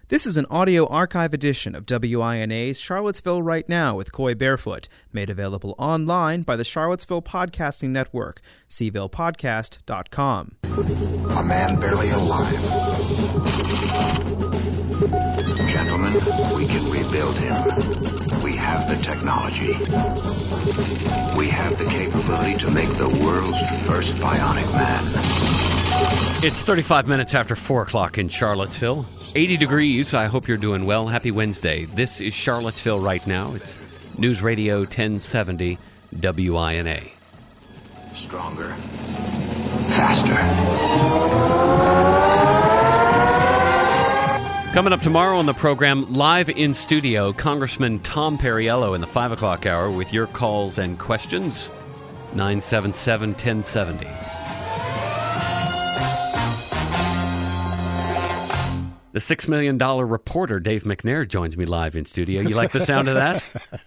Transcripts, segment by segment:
This is an audio archive edition of WINA's Charlottesville Right Now with Coy Barefoot, made available online by the Charlottesville Podcasting Network, cvillepodcast.com. A man barely alive. Gentlemen, we can rebuild him. We have the technology. We have the capability to make the world's first bionic man. It's 35 minutes after 4 o'clock in Charlottesville. 80 degrees. I hope you're doing well. Happy Wednesday. This is Charlottesville Right Now. It's News Radio 1070 WINA. Stronger. Faster. Coming up tomorrow on the program, live in studio, Congressman Tom Perriello in the 5 o'clock hour with your calls and questions. 977-1070. The $6 Million reporter, Dave McNair, joins me live in studio. You like the sound of that?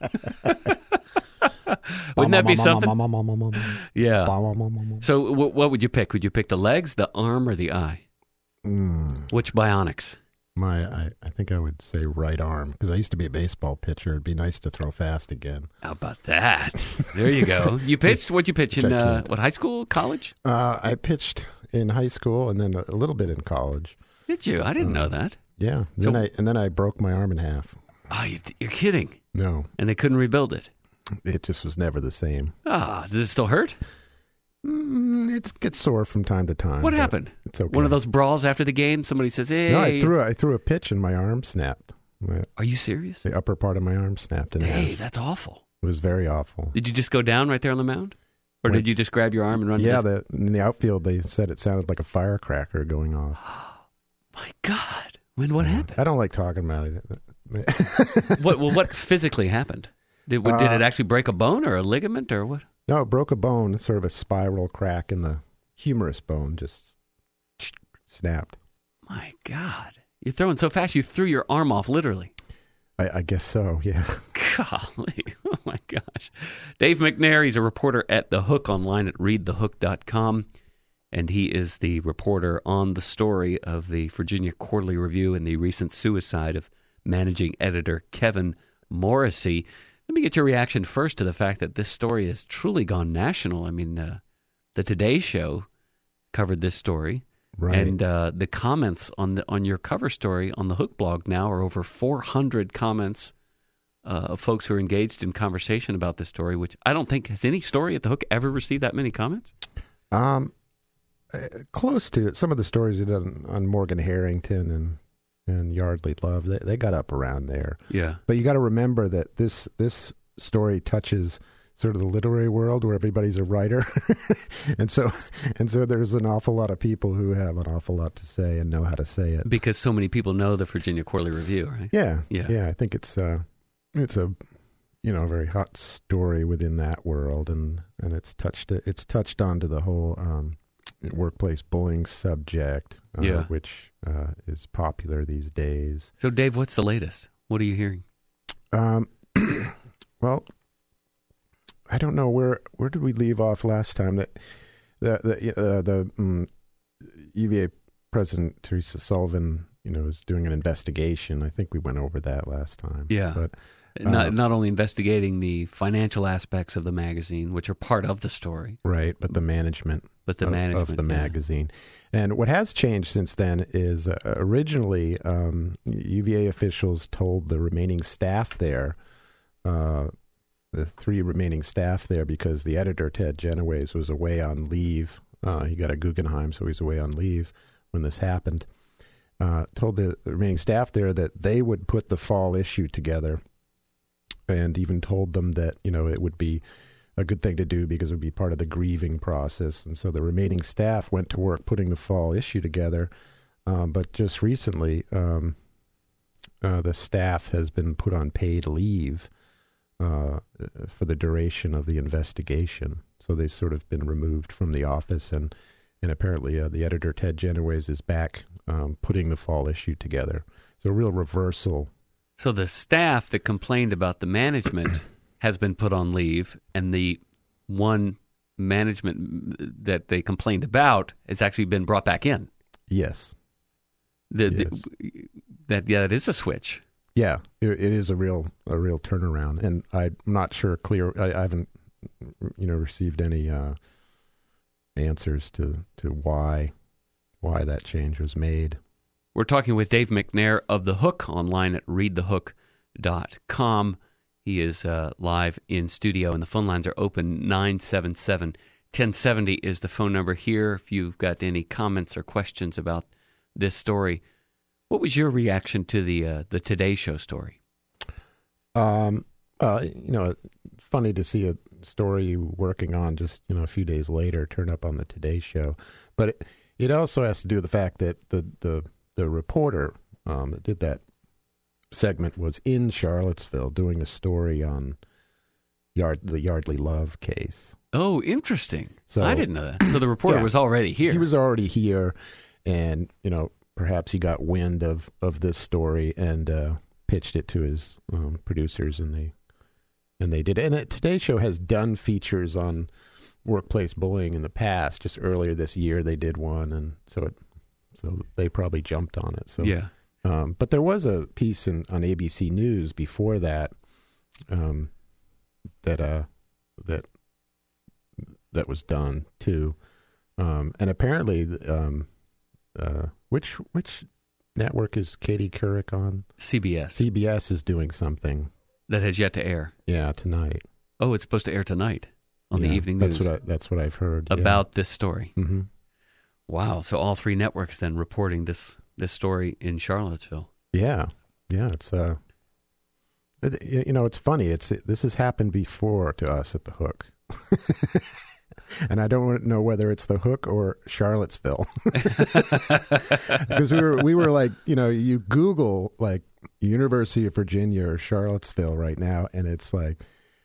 Wouldn't that be something? Yeah. So what would you pick? Would you pick the legs, the arm, or the eye? Which bionics? I think I would say right arm, because I used to be a baseball pitcher. It'd be nice to throw fast again. How about that? There you go. You pitched? What'd you pitch in, high school, college? I pitched in high school and then a little bit in college. Did you? I didn't know that. Yeah. Then I broke my arm in half. Oh, you're kidding. No. And they couldn't rebuild it? It just was never the same. Does it still hurt? It gets sore from time to time. What happened? It's okay. One of those brawls after the game? Somebody says, hey. No, I threw a pitch and my arm snapped. Are you serious? The upper part of my arm snapped in half. Hey, that's awful. It was very awful. Did you just go down right there on the mound? Or did you just grab your arm and run? Yeah, in the outfield they said it sounded like a firecracker going off. My God. What happened? I don't like talking about it. What physically happened? Did it actually break a bone or a ligament or what? No, it broke a bone, sort of a spiral crack in the humerus bone, just snapped. My God. You're throwing so fast you threw your arm off, literally. I guess so, yeah. Golly. Oh, my gosh. Dave McNair, he's a reporter at The Hook online at readthehook.com. And he is the reporter on the story of the Virginia Quarterly Review and the recent suicide of managing editor Kevin Morrissey. Let me get your reaction first to the fact that this story has truly gone national. I mean, the Today Show covered this story. Right. And the comments on your cover story on the Hook blog now are over 400 comments of folks who are engaged in conversation about this story, which I don't think has any story at the Hook ever received that many comments. Close to it. Some of the stories you done on Morgan Harrington and Yardley Love, they got up around there. Yeah. But you got to remember that this story touches sort of the literary world where everybody's a writer. and so there's an awful lot of people who have an awful lot to say and know how to say it. Because so many people know the Virginia Quarterly Review, right? Yeah. I think it's a very hot story within that world, and it's touched onto the whole workplace bullying subject, which is popular these days. So, Dave, what's the latest? What are you hearing? Well, I don't know where did we leave off last time? That the UVA President Teresa Sullivan, is doing an investigation. I think we went over that last time. Yeah, but not only investigating the financial aspects of the magazine, which are part of the story, right, but the management. Of the magazine. And what has changed since then is originally UVA officials told the remaining staff there, the 3 remaining staff there, because the editor, Ted Genoways, was away on leave. He got a Guggenheim, so he's away on leave when this happened. Told the remaining staff there that they would put the fall issue together, and even told them that, it would be a good thing to do because it would be part of the grieving process. And so the remaining staff went to work putting the fall issue together. But just recently, the staff has been put on paid leave for the duration of the investigation. So they've sort of been removed from the office, and apparently the editor, Ted Genoways, is back putting the fall issue together. So a real reversal. So the staff that complained about the management has been put on leave, and the one management that they complained about has actually been brought back in. Yes. That is a switch. Yeah, it is a real turnaround, and I'm not sure I haven't received any answers to why that change was made. We're talking with Dave McNair of The Hook, online at readthehook.com. He is live in studio, and the phone lines are open. 977-1070 is the phone number here. If you've got any comments or questions about this story. What was your reaction to the Today Show story? Funny to see a story you're working on just a few days later turn up on the Today Show, but it also has to do with the fact that the reporter that did that segment was in Charlottesville doing a story on the Yardley Love case. Oh, interesting. So I didn't know that. So the reporter was already here. He was already here, and perhaps he got wind of this story and pitched it to his producers, and they did. And Today Show has done features on workplace bullying in the past. Just earlier this year, they did one, and so they probably jumped on it. So yeah. But there was a piece on ABC News before that that was done too, and apparently. Which network is Katie Couric on? CBS. CBS is doing something that has yet to air. Yeah, tonight. Oh, it's supposed to air tonight on the evening news. That's what I've heard about this story. Mm-hmm. Wow! So all three networks then reporting this story in Charlottesville. Yeah. It's it's funny. This has happened before to us at the Hook. And I don't know whether it's the Hook or Charlottesville, because we were like, you Google like University of Virginia or Charlottesville right now, and it's like,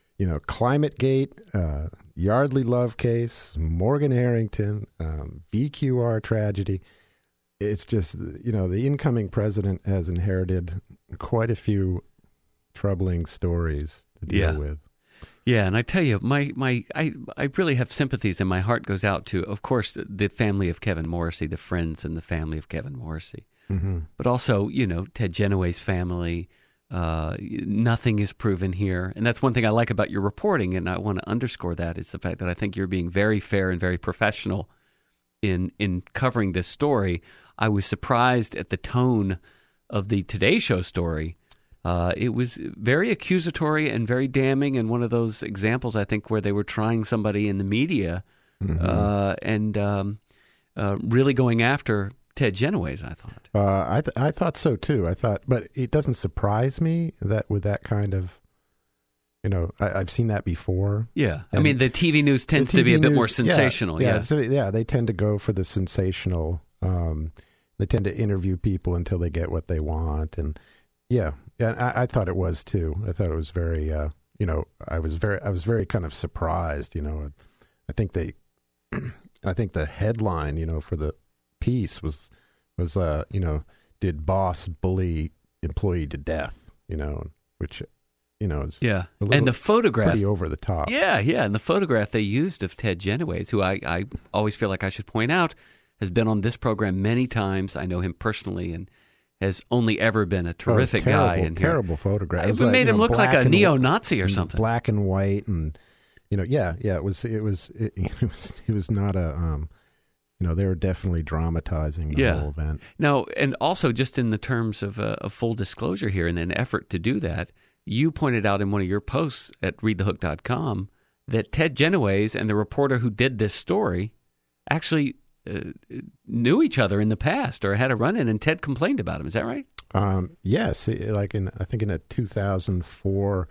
ClimateGate, Yardley Love case, Morgan Harrington, VQR tragedy. It's just, the incoming president has inherited quite a few troubling stories to deal with. Yeah, and I tell you, I really have sympathies, and my heart goes out to, of course, the family of Kevin Morrissey, the friends and the family of Kevin Morrissey, but also, Ted Genoway's family. Nothing is proven here, and that's one thing I like about your reporting, and I want to underscore that, is the fact that I think you're being very fair and very professional in covering this story. I was surprised at the tone of the Today Show story. It was very accusatory and very damning, and one of those examples, I think, where they were trying somebody in the media and really going after Ted Genoway's, I thought. I thought so, too. But it doesn't surprise me that with that kind of, I've seen that before. Yeah. I mean, the TV news tends to be a bit more sensational. Yeah. So, they tend to go for the sensational. They tend to interview people until they get what they want, and yeah, I thought it was too. I thought it was very, I was very kind of surprised. I think the headline, for the piece was, did boss bully employee to death? Which, is and the photograph pretty over the top. Yeah, and the photograph they used of Ted Genoway, who I always feel like I should point out, has been on this program many times. I know him personally, and has only ever been a terrific guy. And terrible photograph. It made him look like a neo-Nazi or something. Black and white, and it was not a. They were definitely dramatizing the whole event. No, and also just in the terms of a full disclosure here, and an effort to do that, you pointed out in one of your posts at readthehook.com that Ted Genoway's and the reporter who did this story actually knew each other in the past or had a run-in, and Ted complained about him. Is that right? Yes. I think in a 2004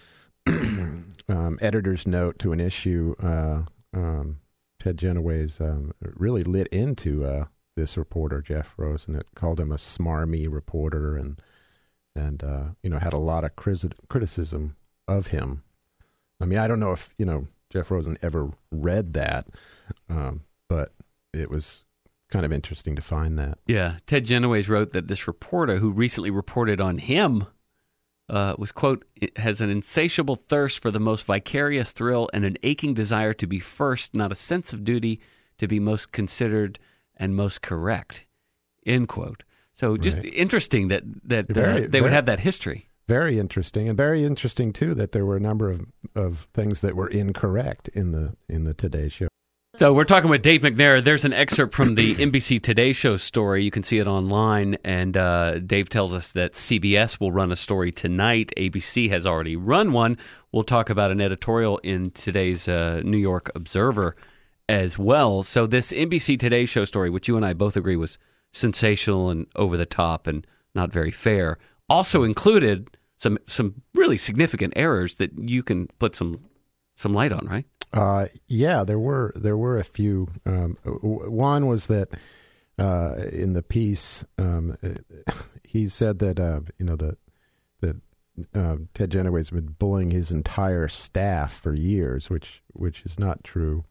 editor's note to an issue, Ted Genoway's really lit into this reporter, Jeff Rose, and it called him a smarmy reporter, and had a lot of criticism of him. I mean, I don't know if Jeff Rosen ever read that, but it was kind of interesting to find that. Yeah, Ted Genoway wrote that this reporter who recently reported on him was, quote, has an insatiable thirst for the most vicarious thrill and an aching desire to be first, not a sense of duty to be most considered and most correct, end quote. So just interesting that they would have that history. Very interesting, and very interesting too that there were a number of things that were incorrect in the Today Show. So we're talking with Dave McNair. There's an excerpt from the NBC Today Show story. You can see it online, and Dave tells us that CBS will run a story tonight. ABC has already run one. We'll talk about an editorial in today's New York Observer as well. So this NBC Today Show story, which you and I both agree was sensational and over the top and not very fair, also included some really significant errors that you can put some light on, right? Yeah, there were a few. One was that in the piece, he said that that Ted Genoway has been bullying his entire staff for years, which is not true.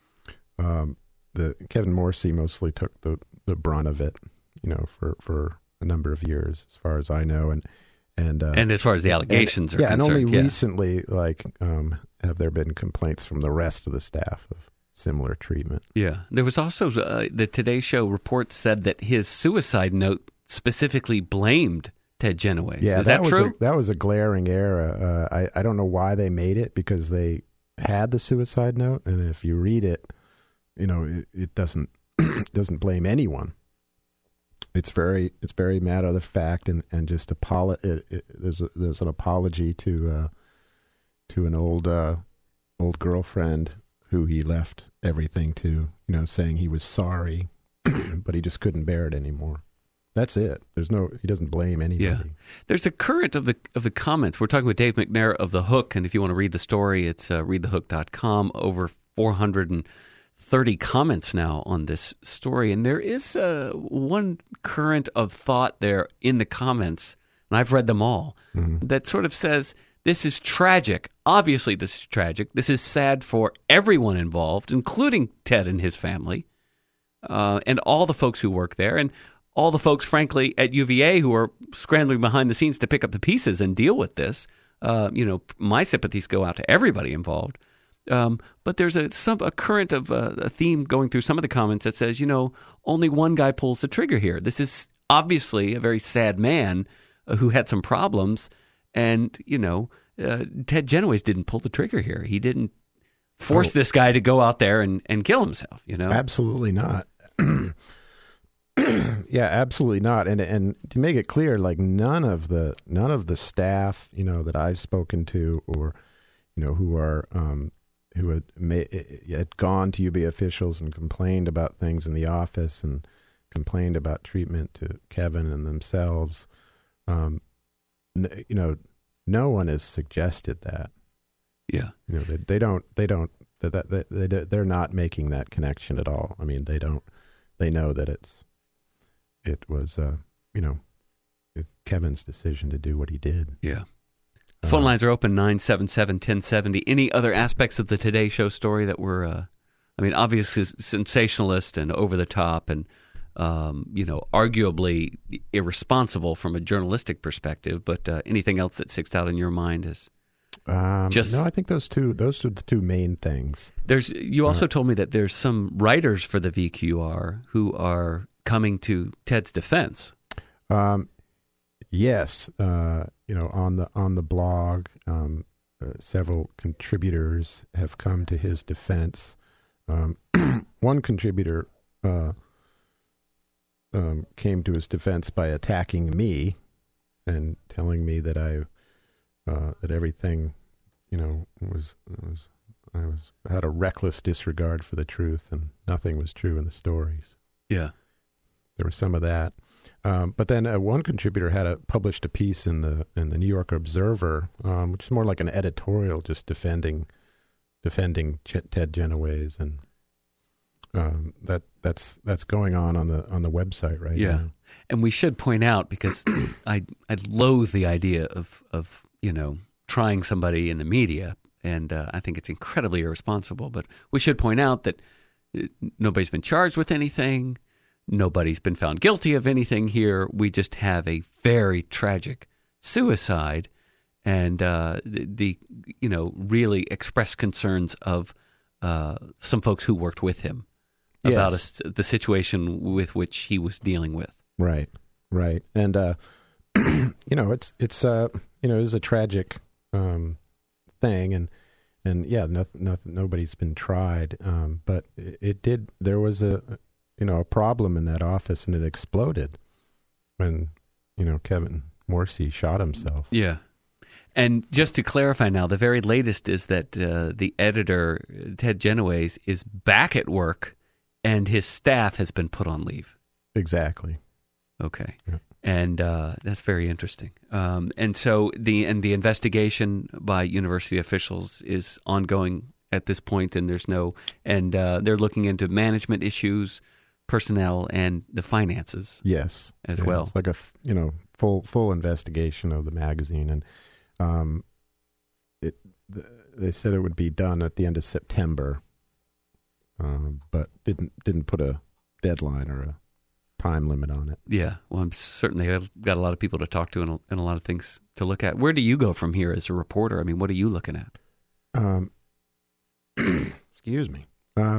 Kevin Morrissey mostly took the brunt of it, for a number of years, as far as I know, and as far as the allegations are concerned, and only recently, have there been complaints from the rest of the staff of similar treatment? Yeah. There was also the Today Show report said that his suicide note specifically blamed Ted Genoway. Yeah, is that true? That was a glaring error. I don't know why they made it, because they had the suicide note, and if you read it, it doesn't doesn't blame anyone. It's very matter of the fact, and just there's an apology to an old girlfriend who he left everything to, saying he was sorry, but he just couldn't bear it anymore. That's it. He doesn't blame anybody. Yeah. There's a current of the comments. We're talking with Dave McNair of The Hook, and if you want to read the story, it's readthehook.com. Over 430 comments now on this story, and there is one current of thought there in the comments, and I've read them all, that sort of says, this is tragic. Obviously, this is tragic. This is sad for everyone involved, including Ted and his family, and all the folks who work there, and all the folks, frankly, at UVA who are scrambling behind the scenes to pick up the pieces and deal with this. My sympathies go out to everybody involved. But there's a current of a theme going through some of the comments that says, only one guy pulls the trigger here. This is obviously a very sad man who had some problems. And, Ted Genoway didn't pull the trigger here. He didn't force this guy to go out there and kill himself, Absolutely not. Yeah, absolutely not. And to make it clear, none of the staff, that I've spoken to, or, who had gone to UVA officials and complained about things in the office and complained about treatment to Kevin and themselves, no one has suggested that. Yeah. They're not making that connection at all. I mean, they know that it was Kevin's decision to do what he did. Yeah. Phone lines are open, 977-1070. Any other aspects of the Today Show story that were, obviously sensationalist and over the top and, arguably irresponsible from a journalistic perspective, but anything else that sticks out in your mind is just... No, I think those are the two main things. You also told me that there's some writers for the VQR who are coming to Ted's defense. Yes, on the blog, several contributors have come to his defense. One contributor came to his defense by attacking me and telling me that that everything, had a reckless disregard for the truth and nothing was true in the stories. Yeah. There was some of that. But then one contributor had published a piece in the New York Observer, which is more like an editorial, just defending Ted Genoway, and that's going on the website right now. And we should point out, because I loathe the idea of trying somebody in the media, and I think it's incredibly irresponsible. But we should point out that nobody's been charged with anything. Nobody's been found guilty of anything here. We just have a very tragic suicide, and the really expressed concerns of some folks who worked with him about the situation with which he was dealing with. Right. Right. And, it's it is a tragic thing. And yeah, nobody's been tried. But there was a problem in that office, and it exploded when, Kevin Morrissey shot himself. Yeah. And just to clarify now, the very latest is that the editor, Ted Genoways, is back at work and his staff has been put on leave. Exactly. Okay. Yeah. And that's very interesting. And so the investigation by university officials is ongoing at this point, and they're looking into management issues, personnel, and the finances. Yes. As well. It's like a full investigation of the magazine, and they said it would be done at the end of September, but didn't put a deadline or a time limit on it. Yeah, well, I'm certainly I've got a lot of people to talk to and a lot of things to look at. Where do you go from here as a reporter? I mean, what are you looking at? Excuse me.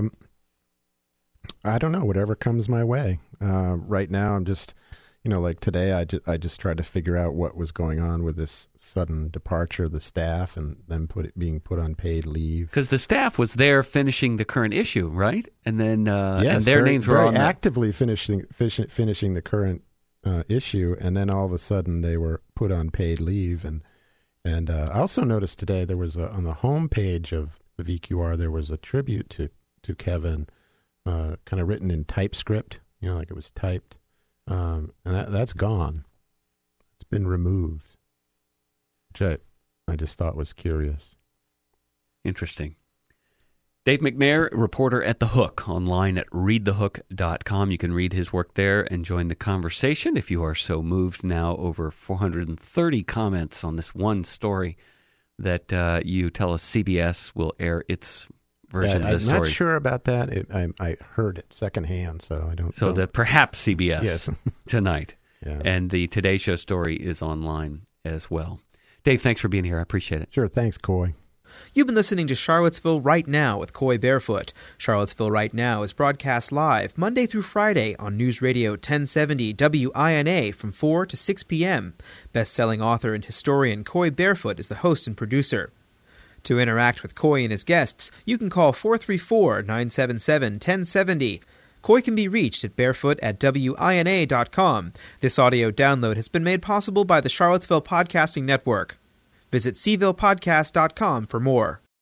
I don't know. Whatever comes my way. Right now, I'm just, like today, I just tried to figure out what was going on with this sudden departure of the staff and them being put on paid leave. Because the staff was there finishing the current issue, right? And then yes, and their names were very on actively finishing the current issue, and then all of a sudden they were put on paid leave. And I also noticed today there was on the homepage of the VQR there was a tribute to Kevin, kind of written in TypeScript, like it was typed. And that's gone. It's been removed, which I just thought was curious. Interesting. Dave McNair, reporter at The Hook, online at readthehook.com. You can read his work there and join the conversation if you are so moved. Now over 430 comments on this one story that you tell us CBS will air its version of the story. I'm not sure about that. I heard it secondhand, so I don't. So that perhaps CBS yes. tonight. Yeah. And the Today Show story is online as well. Dave, thanks for being here. I appreciate it. Sure. Thanks, Coy. You've been listening to Charlottesville Right Now with Coy Barefoot. Charlottesville Right Now is broadcast live Monday through Friday on News Radio 1070 WINA from 4 to 6 p.m. Best-selling author and historian Coy Barefoot is the host and producer. To interact with Coy and his guests, you can call 434-977-1070. Coy can be reached at barefoot@wina.com. This audio download has been made possible by the Charlottesville Podcasting Network. Visit cvillepodcast.com for more.